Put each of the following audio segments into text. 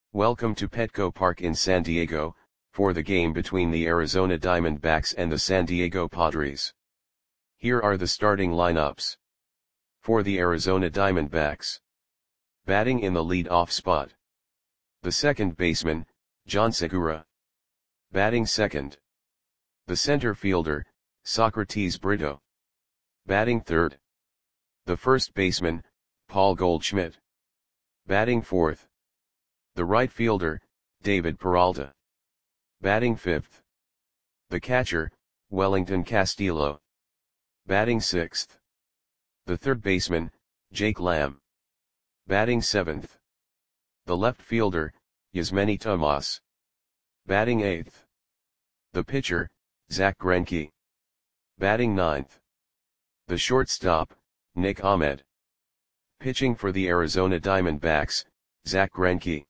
Welcome to Petco Park in San Diego, for the game between the Arizona Diamondbacks and the San Diego Padres. Here are the starting lineups. For the Arizona Diamondbacks. Batting in the lead-off spot. The second baseman, Jean Segura. Batting second. The center fielder, Socrates Brito. Batting third. The first baseman, Paul Goldschmidt. Batting fourth. The right fielder, David Peralta. Batting fifth. The catcher, Wellington Castillo. Batting sixth. The third baseman, Jake Lamb. Batting seventh. The left fielder, Yasmany Tomas. Batting eighth. The pitcher, Zack Greinke. Batting ninth. The shortstop, Nick Ahmed. Pitching for the Arizona Diamondbacks, Zack Greinke.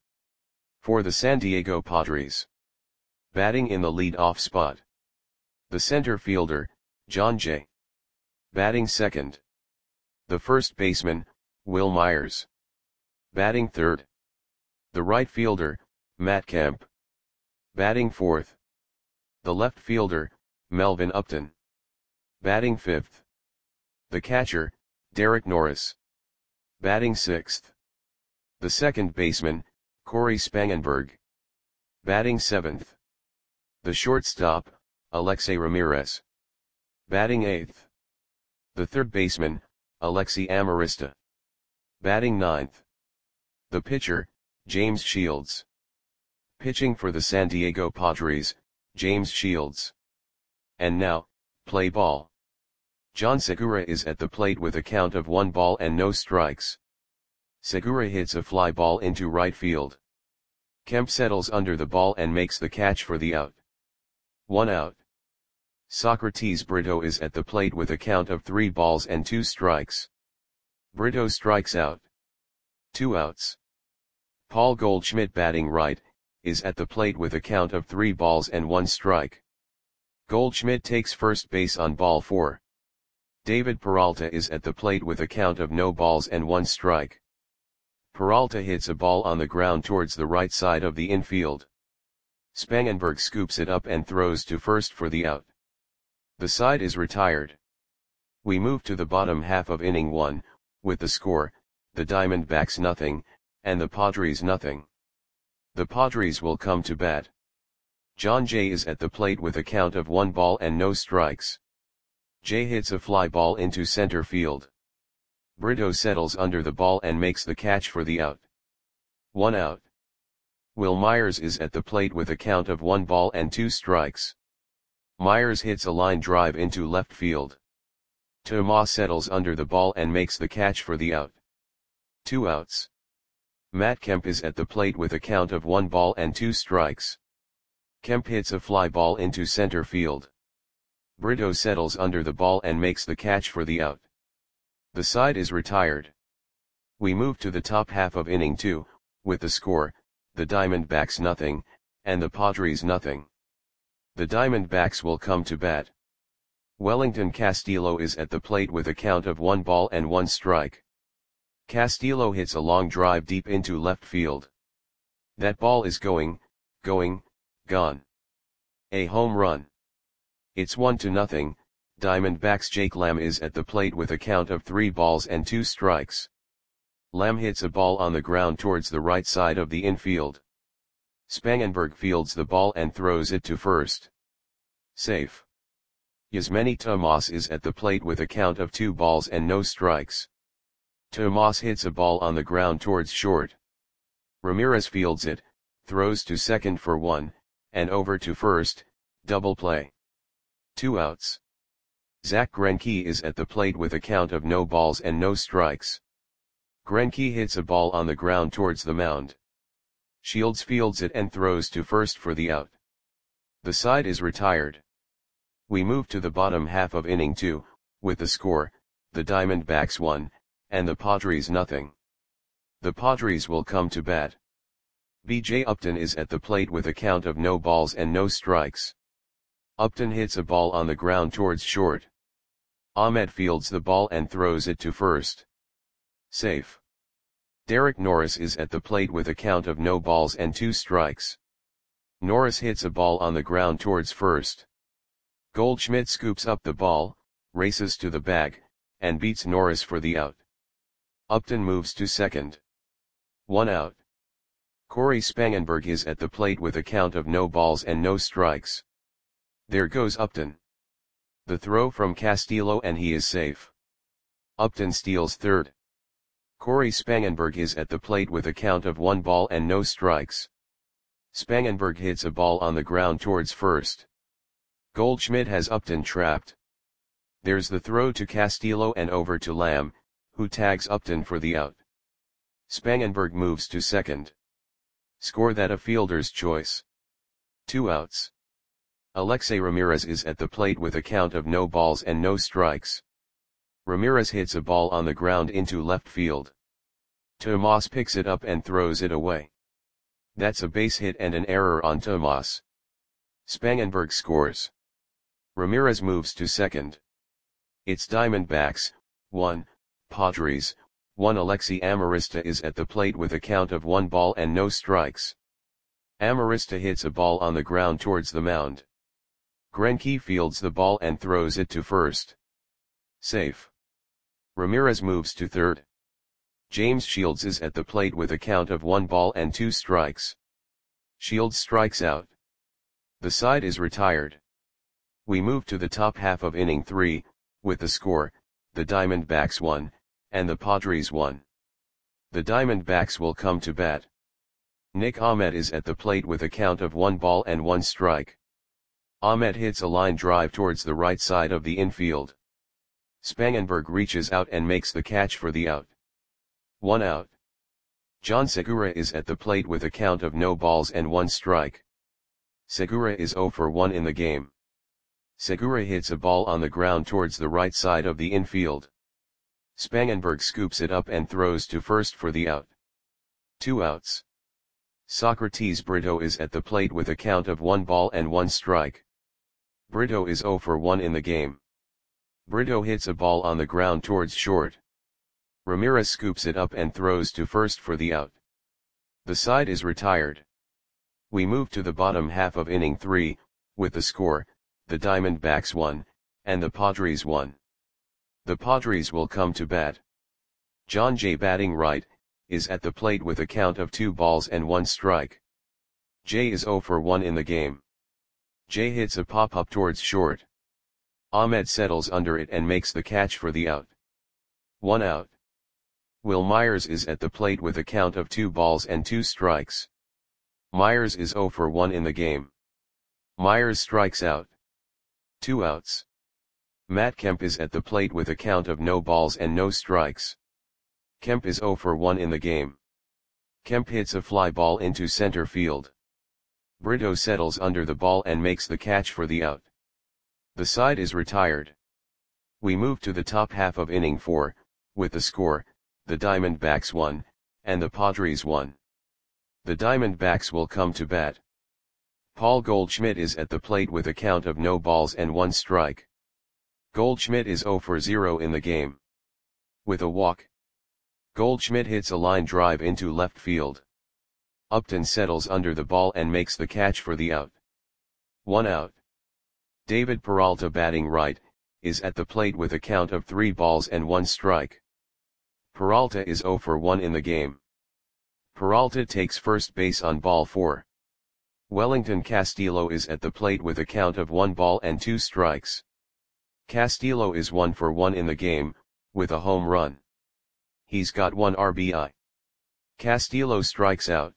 For the San Diego Padres. Batting in the lead-off spot. The center fielder, Jon Jay. Batting second. The first baseman, Wil Myers. Batting third. The right fielder, Matt Kemp. Batting fourth. The left fielder, Melvin Upton. Batting fifth. The catcher, Derek Norris. Batting sixth. The second baseman, Cory Spangenberg. Batting seventh. The shortstop, Alexei Ramirez. Batting eighth. The third baseman, Alexi Amarista. Batting ninth. The pitcher, James Shields. Pitching for the San Diego Padres, James Shields. And now, play ball. Jean Segura is at the plate with a count of 1 ball and no strikes. Segura hits a fly ball into right field. Kemp settles under the ball and makes the catch for the out. 1 out. Socrates Brito is at the plate with a count of 3 balls and 2 strikes. Brito strikes out. 2 outs. Paul Goldschmidt, batting right, is at the plate with a count of 3 balls and 1 strike. Goldschmidt takes first base on ball 4. David Peralta is at the plate with a count of no balls and 1 strike. Peralta hits a ball on the ground towards the right side of the infield. Spangenberg scoops it up and throws to first for the out. The side is retired. We move to the bottom half of inning 1, with the score, the Diamondbacks nothing, and the Padres nothing. The Padres will come to bat. Jon Jay is at the plate with a count of 1 ball and no strikes. Jay hits a fly ball into center field. Brito settles under the ball and makes the catch for the out. 1 out. Wil Myers is at the plate with a count of 1 ball and 2 strikes. Myers hits a line drive into left field. Tomas settles under the ball and makes the catch for the out. 2 outs. Matt Kemp is at the plate with a count of 1 ball and 2 strikes. Kemp hits a fly ball into center field. Brito settles under the ball and makes the catch for the out. The side is retired. We move to the top half of inning 2, with the score, the Diamondbacks nothing, and the Padres nothing. The Diamondbacks will come to bat. Wellington Castillo is at the plate with a count of 1 ball and 1 strike. Castillo hits a long drive deep into left field. That ball is gone. A home run. It's 1-0, Diamondbacks. Jake Lamb is at the plate with a count of 3 balls and 2 strikes. Lamb hits a ball on the ground towards the right side of the infield. Spangenberg fields the ball and throws it to first. Safe. Yasmany Tomas is at the plate with a count of 2 balls and no strikes. Tomas hits a ball on the ground towards short. Ramirez fields it, throws to second for 1, and over to first, double play. 2 outs. Zack Greinke is at the plate with a count of no balls and no strikes. Greinke hits a ball on the ground towards the mound. Shields fields it and throws to first for the out. The side is retired. We move to the bottom half of inning 2, with the score, the Diamondbacks 1, and the Padres nothing. The Padres will come to bat. B.J. Upton is at the plate with a count of no balls and no strikes. Upton hits a ball on the ground towards short. Ahmed fields the ball and throws it to first. Safe. Derek Norris is at the plate with a count of no balls and 2 strikes. Norris hits a ball on the ground towards first. Goldschmidt scoops up the ball, races to the bag, and beats Norris for the out. Upton moves to second. 1 out. Corey Spangenberg is at the plate with a count of no balls and no strikes. There goes Upton. The throw from Castillo and he is safe. Upton steals third. Corey Spangenberg is at the plate with a count of 1 ball and no strikes. Spangenberg hits a ball on the ground towards first. Goldschmidt has Upton trapped. There's the throw to Castillo and over to Lamb, who tags Upton for the out. Spangenberg moves to second. Score that a fielder's choice. 2 outs. Alexei Ramirez is at the plate with a count of no balls and no strikes. Ramirez hits a ball on the ground into left field. Tomas picks it up and throws it away. That's a base hit and an error on Tomas. Spangenberg scores. Ramirez moves to second. It's Diamondbacks, 1, Padres, 1. Alexei Amarista is at the plate with a count of 1 ball and no strikes. Amarista hits a ball on the ground towards the mound. Greinke fields the ball and throws it to first. Safe. Ramirez moves to third. James Shields is at the plate with a count of 1 ball and 2 strikes. Shields strikes out. The side is retired. We move to the top half of inning 3, with the score, the Diamondbacks 1, and the Padres 1. The Diamondbacks will come to bat. Nick Ahmed is at the plate with a count of 1 ball and 1 strike. Ahmed hits a line drive towards the right side of the infield. Spangenberg reaches out and makes the catch for the out. 1 out. John Segura is at the plate with a count of no balls and 1 strike. Segura is 0 for 1 in the game. Segura hits a ball on the ground towards the right side of the infield. Spangenberg scoops it up and throws to first for the out. 2 outs. Socrates Brito is at the plate with a count of 1 ball and 1 strike. Brito is 0 for 1 in the game. Brito hits a ball on the ground towards short. Ramirez scoops it up and throws to first for the out. The side is retired. We move to the bottom half of inning 3, with the score, the Diamondbacks 1, and the Padres 1. The Padres will come to bat. John Jay batting right, is at the plate with a count of 2 balls and 1 strike. Jay is 0 for 1 in the game. Jay hits a pop-up towards short. Ahmed settles under it and makes the catch for the out. 1 out. Will Myers is at the plate with a count of 2 balls and 2 strikes. Myers is 0 for 1 in the game. Myers strikes out. 2 outs. Matt Kemp is at the plate with a count of no balls and no strikes. Kemp is 0 for 1 in the game. Kemp hits a fly ball into center field. Brito settles under the ball and makes the catch for the out. The side is retired. We move to the top half of inning 4, with the score, the Diamondbacks 1, and the Padres 1. The Diamondbacks will come to bat. Paul Goldschmidt is at the plate with a count of no balls and 1 strike. Goldschmidt is 0 for 0 in the game. With a walk. Goldschmidt hits a line drive into left field. Upton settles under the ball and makes the catch for the out. 1 out. David Peralta batting right, is at the plate with a count of 3 balls and 1 strike. Peralta is 0 for 1 in the game. Peralta takes first base on ball 4. Wellington Castillo is at the plate with a count of 1 ball and 2 strikes. Castillo is 1 for 1 in the game, with a home run. He's got 1 RBI. Castillo strikes out.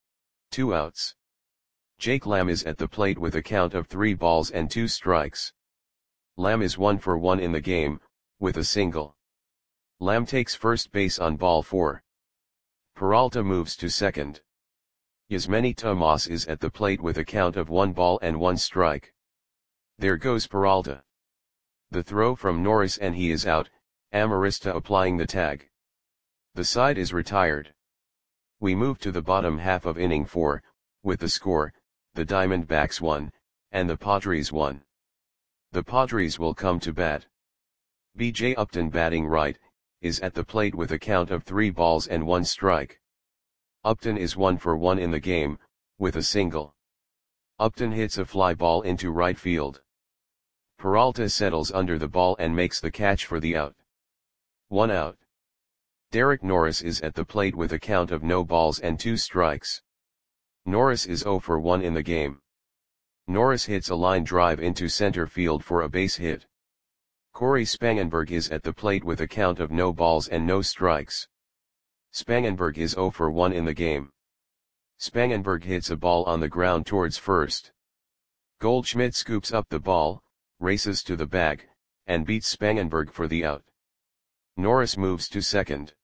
2 outs. Jake Lamb is at the plate with a count of 3 balls and 2 strikes. Lamb is 1 for 1 in the game, with a single. Lamb takes first base on ball 4. Peralta moves to second. Yasmany Tomas is at the plate with a count of 1 ball and 1 strike. There goes Peralta. The throw from Norris and he is out, Amarista applying the tag. The side is retired. We move to the bottom half of inning 4, with the score, the Diamondbacks 1, and the Padres 1. The Padres will come to bat. B.J. Upton batting right, is at the plate with a count of 3 balls and 1 strike. Upton is 1 for 1 in the game, with a single. Upton hits a fly ball into right field. Peralta settles under the ball and makes the catch for the out. 1 out. Derek Norris is at the plate with a count of no balls and 2 strikes. Norris is 0 for 1 in the game. Norris hits a line drive into center field for a base hit. Corey Spangenberg is at the plate with a count of no balls and no strikes. Spangenberg is 0 for 1 in the game. Spangenberg hits a ball on the ground towards first. Goldschmidt scoops up the ball, races to the bag, and beats Spangenberg for the out. Norris moves to second.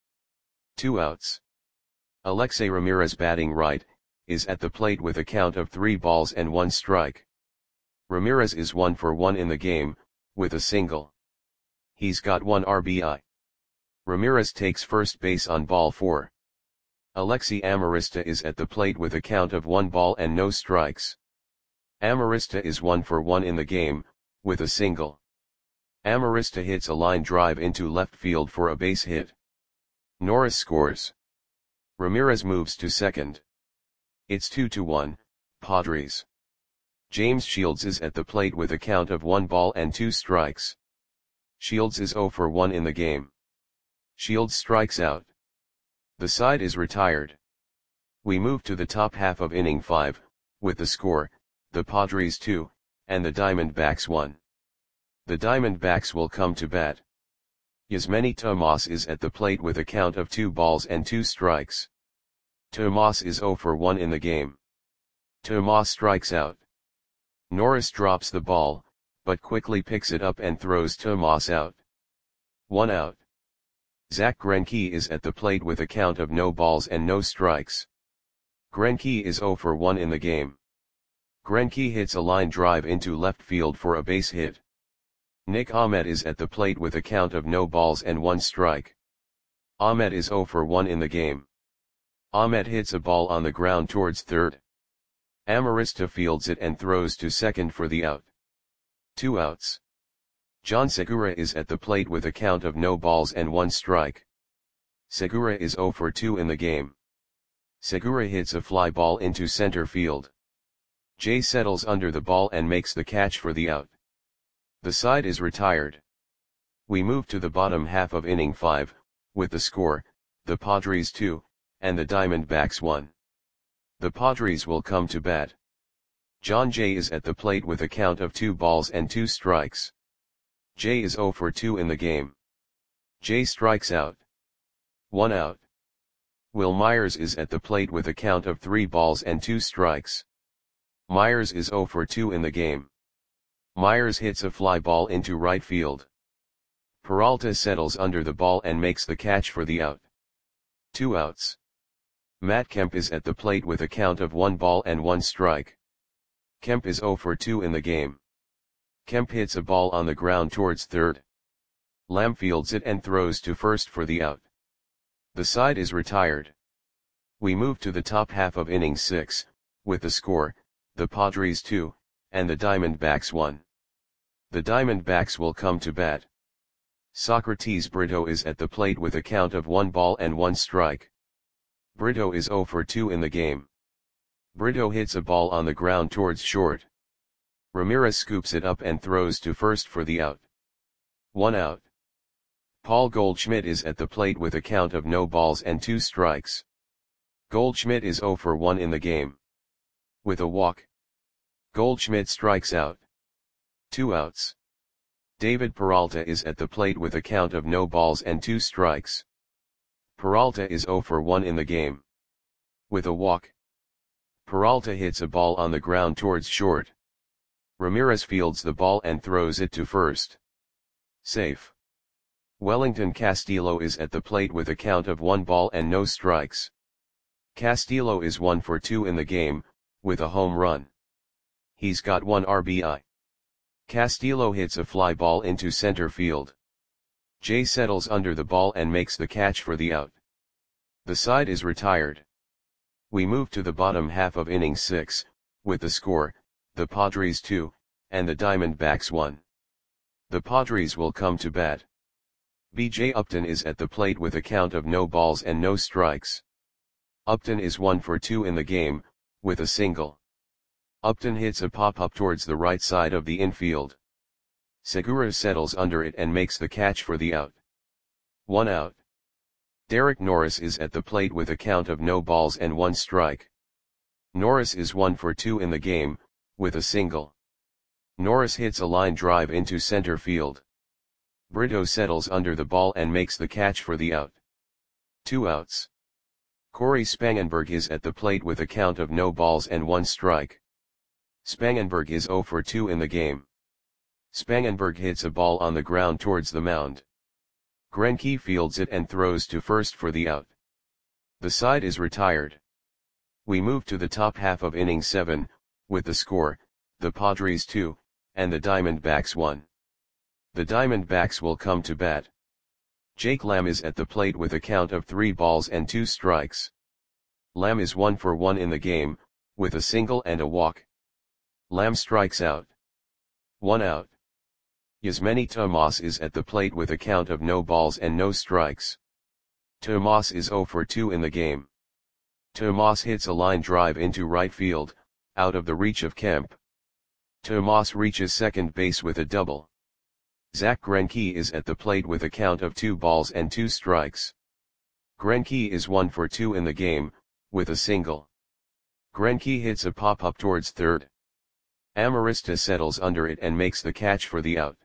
2 outs. Alexei Ramirez, batting right, is at the plate with a count of 3 balls and 1 strike. Ramirez is 1 for 1 in the game, with a single. He's got 1 RBI. Ramirez takes first base on ball 4. Alexei Amarista is at the plate with a count of 1 ball and no strikes. Amarista is 1 for 1 in the game, with a single. Amarista hits a line drive into left field for a base hit. Norris scores. Ramirez moves to second. It's 2-1, Padres. James Shields is at the plate with a count of 1 ball and 2 strikes. Shields is 0 for 1 in the game. Shields strikes out. The side is retired. We move to the top half of inning 5, with the score, the Padres 2, and the Diamondbacks 1. The Diamondbacks will come to bat. Yasmany Tomas is at the plate with a count of 2 balls and 2 strikes. Tomas is 0 for 1 in the game. Tomas strikes out. Norris drops the ball, but quickly picks it up and throws Tomas out. 1 out. Zach Greinke is at the plate with a count of no balls and no strikes. Greinke is 0 for 1 in the game. Greinke hits a line drive into left field for a base hit. Nick Ahmed is at the plate with a count of no balls and 1 strike. Ahmed is 0 for 1 in the game. Ahmed hits a ball on the ground towards third. Amarista fields it and throws to second for the out. 2 outs. John Segura is at the plate with a count of no balls and 1 strike. Segura is 0 for 2 in the game. Segura hits a fly ball into center field. Jay settles under the ball and makes the catch for the out. The side is retired. We move to the bottom half of inning 5, with the score, the Padres 2, and the Diamondbacks 1. The Padres will come to bat. John Jay is at the plate with a count of 2 balls and 2 strikes. Jay is 0 for 2 in the game. Jay strikes out. 1 out. Will Myers is at the plate with a count of 3 balls and 2 strikes. Myers is 0 for 2 in the game. Myers hits a fly ball into right field. Peralta settles under the ball and makes the catch for the out. 2 outs. Matt Kemp is at the plate with a count of 1 ball and 1 strike. Kemp is 0 for 2 in the game. Kemp hits a ball on the ground towards third. Lamb fields it and throws to first for the out. The side is retired. We move to the top half of inning 6, with the score, the Padres 2, and the Diamondbacks 1. The Diamondbacks will come to bat. Socrates Brito is at the plate with a count of 1 ball and 1 strike. Brito is 0 for 2 in the game. Brito hits a ball on the ground towards short. Ramirez scoops it up and throws to first for the out. 1 out. Paul Goldschmidt is at the plate with a count of no balls and 2 strikes. Goldschmidt is 0 for 1 in the game. With a walk, Goldschmidt strikes out. 2 outs. David Peralta is at the plate with a count of no balls and 2 strikes. Peralta is 0 for 1 in the game. With a walk, Peralta hits a ball on the ground towards short. Ramirez fields the ball and throws it to first. Safe. Wellington Castillo is at the plate with a count of 1 ball and no strikes. Castillo is 1 for 2 in the game, with a home run. He's got 1 RBI. Castillo hits a fly ball into center field. Jay settles under the ball and makes the catch for the out. The side is retired. We move to the bottom half of inning 6, with the score, the Padres 2, and the Diamondbacks 1. The Padres will come to bat. BJ Upton is at the plate with a count of no balls and no strikes. Upton is 1 for 2 in the game, with a single. Upton hits a pop-up towards the right side of the infield. Segura settles under it and makes the catch for the out. 1 out. Derek Norris is at the plate with a count of no balls and 1 strike. Norris is 1 for 2 in the game, with a single. Norris hits a line drive into center field. Brito settles under the ball and makes the catch for the out. 2 outs. Corey Spangenberg is at the plate with a count of no balls and 1 strike. Spangenberg is 0 for 2 in the game. Spangenberg hits a ball on the ground towards the mound. Greinke fields it and throws to first for the out. The side is retired. We move to the top half of inning 7, with the score, the Padres 2, and the Diamondbacks 1. The Diamondbacks will come to bat. Jake Lamb is at the plate with a count of 3 balls and 2 strikes. Lamb is 1 for 1 in the game, with a single and a walk. Lamb strikes out. 1 out. Yasmany Tomas is at the plate with a count of no balls and no strikes. Tomas is 0 for 2 in the game. Tomas hits a line drive into right field, out of the reach of Kemp. Tomas reaches second base with a double. Zach Greinke is at the plate with a count of 2 balls and 2 strikes. Greinke is 1 for 2 in the game, with a single. Greinke hits a pop-up towards third. Amarista settles under it and makes the catch for the out.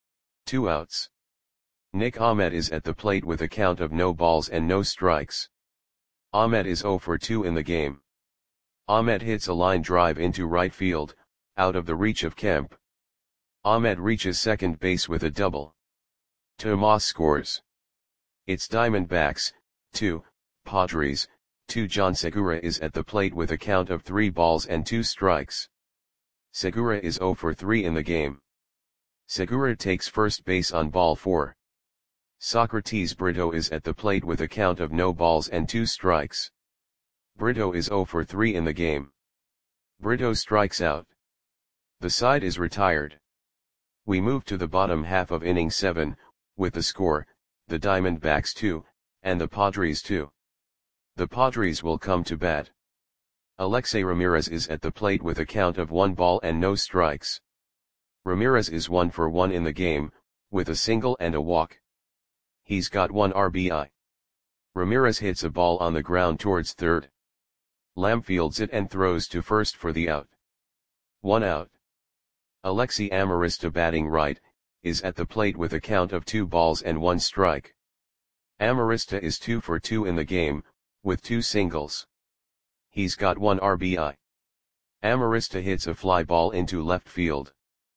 2 outs. Nick Ahmed is at the plate with a count of no balls and no strikes. Ahmed is 0 for 2 in the game. Ahmed hits a line drive into right field, out of the reach of Kemp. Ahmed reaches second base with a double. Tomas scores. It's Diamondbacks, 2, Padres, 2. John Segura is at the plate with a count of 3 balls and 2 strikes. Segura is 0 for 3 in the game. Segura takes first base on ball 4. Socrates Brito is at the plate with a count of no balls and 2 strikes. Brito is 0 for 3 in the game. Brito strikes out. The side is retired. We move to the bottom half of inning 7, with the score, the Diamondbacks 2, and the Padres 2. The Padres will come to bat. Alexei Ramirez is at the plate with a count of 1 ball and no strikes. Ramirez is 1 for 1 in the game, with a single and a walk. He's got 1 RBI. Ramirez hits a ball on the ground towards third. Lamb fields it and throws to first for the out. 1 out. Alexei Amarista, batting right, is at the plate with a count of 2 balls and 1 strike. Amarista is 2 for 2 in the game, with 2 singles. He's got 1 RBI. Amarista hits a fly ball into left field.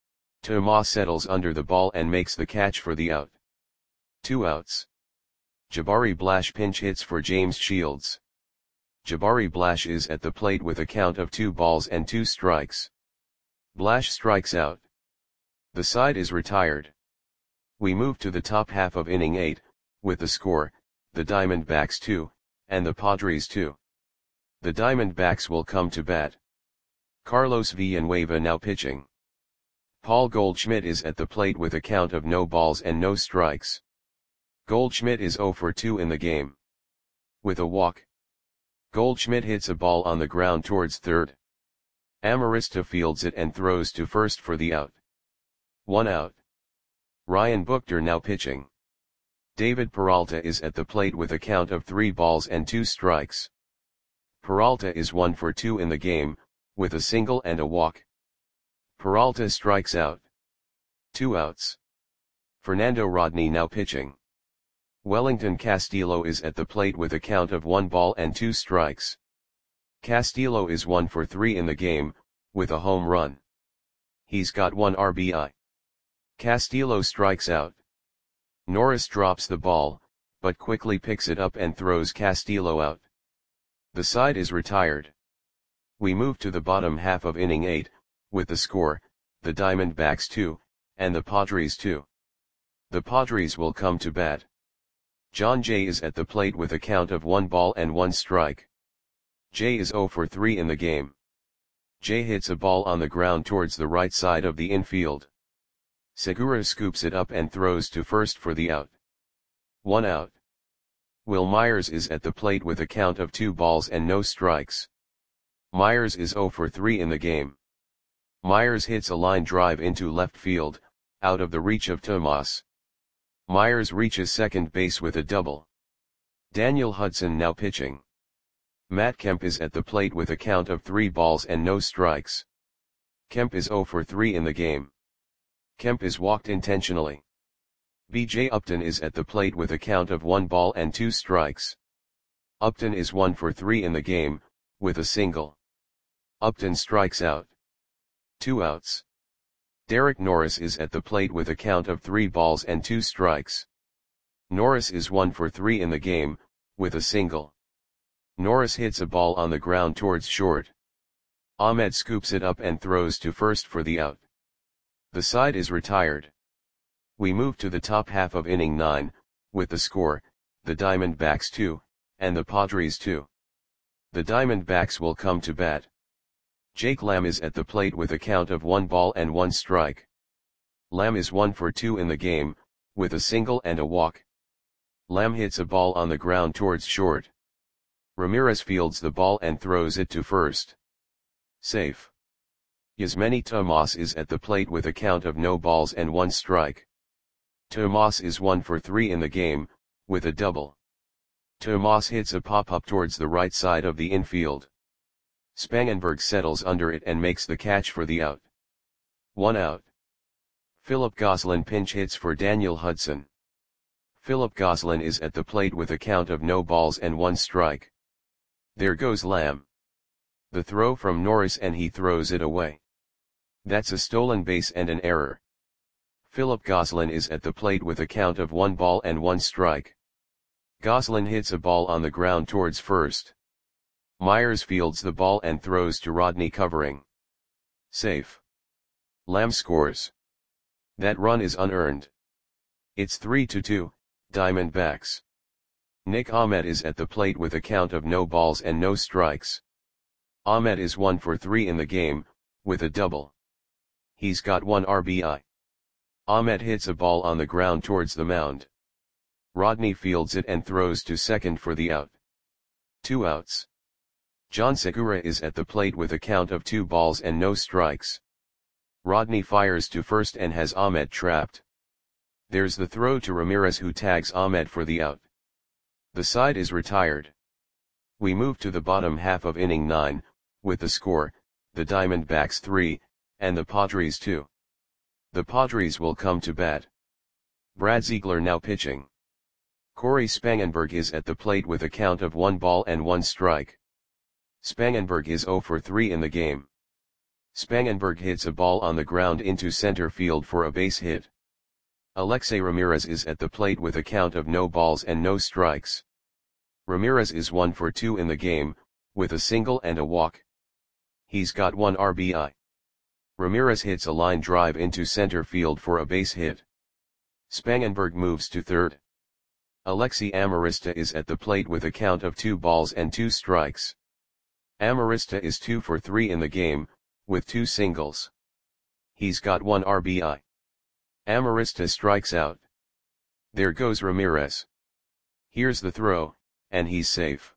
Tomas settles under the ball and makes the catch for the out. 2 outs. Jabari Blash pinch hits for James Shields. Jabari Blash is at the plate with a count of 2 balls and 2 strikes. Blash strikes out. The side is retired. We move to the top half of inning 8, with the score, the Diamondbacks 2, and the Padres 2. The Diamondbacks will come to bat. Carlos Villanueva now pitching. Paul Goldschmidt is at the plate with a count of no balls and no strikes. Goldschmidt is 0 for 2 in the game. With a walk. Goldschmidt hits a ball on the ground towards third. Amarista fields it and throws to first for the out. 1 out. Ryan Buchter now pitching. David Peralta is at the plate with a count of 3 balls and 2 strikes. Peralta is 1 for 2 in the game, with a single and a walk. Peralta strikes out. 2 outs. Fernando Rodney now pitching. Wellington Castillo is at the plate with a count of 1 ball and 2 strikes. Castillo is 1 for 3 in the game, with a home run. He's got 1 RBI. Castillo strikes out. Norris drops the ball, but quickly picks it up and throws Castillo out. The side is retired. We move to the bottom half of inning 8, with the score, the Diamondbacks 2, and the Padres 2. The Padres will come to bat. John Jay is at the plate with a count of 1 ball and 1 strike. Jay is 0 for 3 in the game. Jay hits a ball on the ground towards the right side of the infield. Segura scoops it up and throws to first for the out. 1 out. Will Myers is at the plate with a count of 2 balls and no strikes. Myers is 0 for 3 in the game. Myers hits a line drive into left field, out of the reach of Tomas. Myers reaches second base with a double. Daniel Hudson now pitching. Matt Kemp is at the plate with a count of 3 balls and no strikes. Kemp is 0 for 3 in the game. Kemp is walked intentionally. B.J. Upton is at the plate with a count of 1 ball and 2 strikes. Upton is 1 for 3 in the game, with a single. Upton strikes out. 2 outs. Derek Norris is at the plate with a count of 3 balls and 2 strikes. Norris is 1 for 3 in the game, with a single. Norris hits a ball on the ground towards short. Ahmed scoops it up and throws to first for the out. The side is retired. We move to the top half of inning 9, with the score, the Diamondbacks 2, and the Padres 2. The Diamondbacks will come to bat. Jake Lamb is at the plate with a count of 1 ball and 1 strike. Lamb is 1 for 2 in the game, with a single and a walk. Lamb hits a ball on the ground towards short. Ramirez fields the ball and throws it to first. Safe. Yasmany Tomas is at the plate with a count of no balls and 1 strike. Tomas is 1 for 3 in the game, with a double. Tomas hits a pop-up towards the right side of the infield. Spangenberg settles under it and makes the catch for the out. 1 out. Philip Gosselin pinch hits for Daniel Hudson. Philip Gosselin is at the plate with a count of no balls and 1 strike. There goes Lamb. The throw from Norris and he throws it away. That's a stolen base and an error. Philip Gosselin is at the plate with a count of 1 ball and 1 strike. Gosselin hits a ball on the ground towards first. Myers fields the ball and throws to Rodney covering. Safe. Lamb scores. That run is unearned. It's 3-2, Diamondbacks. Nick Ahmed is at the plate with a count of no balls and no strikes. Ahmed is 1 for 3 in the game, with a double. He's got 1 RBI. Ahmed hits a ball on the ground towards the mound. Rodney fields it and throws to second for the out. 2 outs. John Segura is at the plate with a count of 2 balls and no strikes. Rodney fires to first and has Ahmed trapped. There's the throw to Ramirez who tags Ahmed for the out. The side is retired. We move to the bottom half of inning 9, with the score, the Diamondbacks 3, and the Padres 2. The Padres will come to bat. Brad Ziegler now pitching. Corey Spangenberg is at the plate with a count of 1 ball and 1 strike. Spangenberg is 0 for 3 in the game. Spangenberg hits a ball on the ground into center field for a base hit. Alexei Ramirez is at the plate with a count of no balls and no strikes. Ramirez is 1 for 2 in the game, with a single and a walk. He's got 1 RBI. Ramirez hits a line drive into center field for a base hit. Spangenberg moves to third. Alexei Amarista is at the plate with a count of 2 balls and 2 strikes. Amarista is 2 for 3 in the game, with 2 singles. He's got 1 RBI. Amarista strikes out. There goes Ramirez. Here's the throw, and he's safe.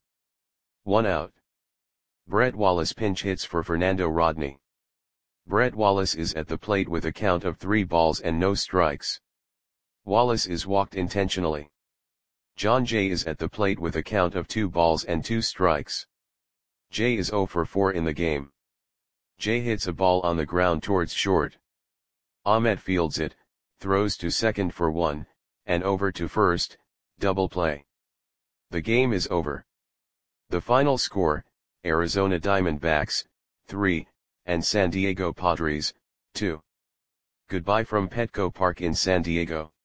1 out. Brett Wallace pinch hits for Fernando Rodney. Brett Wallace is at the plate with a count of 3 balls and no strikes. Wallace is walked intentionally. John Jay is at the plate with a count of 2 balls and 2 strikes. Jay is 0 for 4 in the game. Jay hits a ball on the ground towards short. Ahmed fields it, throws to second for 1, and over to first, double play. The game is over. The final score, Arizona Diamondbacks, 3, and San Diego Padres, 2. Goodbye from Petco Park in San Diego.